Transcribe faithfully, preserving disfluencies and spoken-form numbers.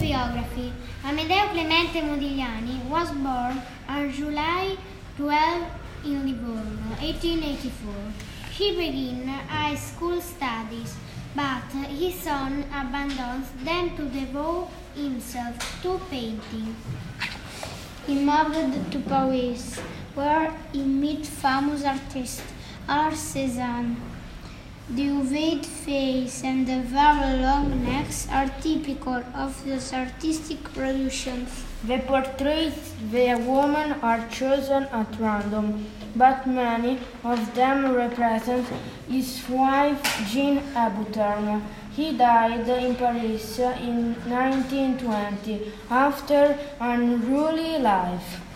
biography. Amedeo Clemente Modigliani was born on July twelfth in Livorno, eighteen eighty-four. He began high school studies, but his son abandoned them to devote himself to painting. He moved to Paris, where he met famous artists Art Cézanne. The ovate face and the very long necks are typical of these artistic productions. The portraits of the women are chosen at random, but many of them represent his wife Jeanne Hébuterne. He died in Paris in nineteen twenty after an unruly life.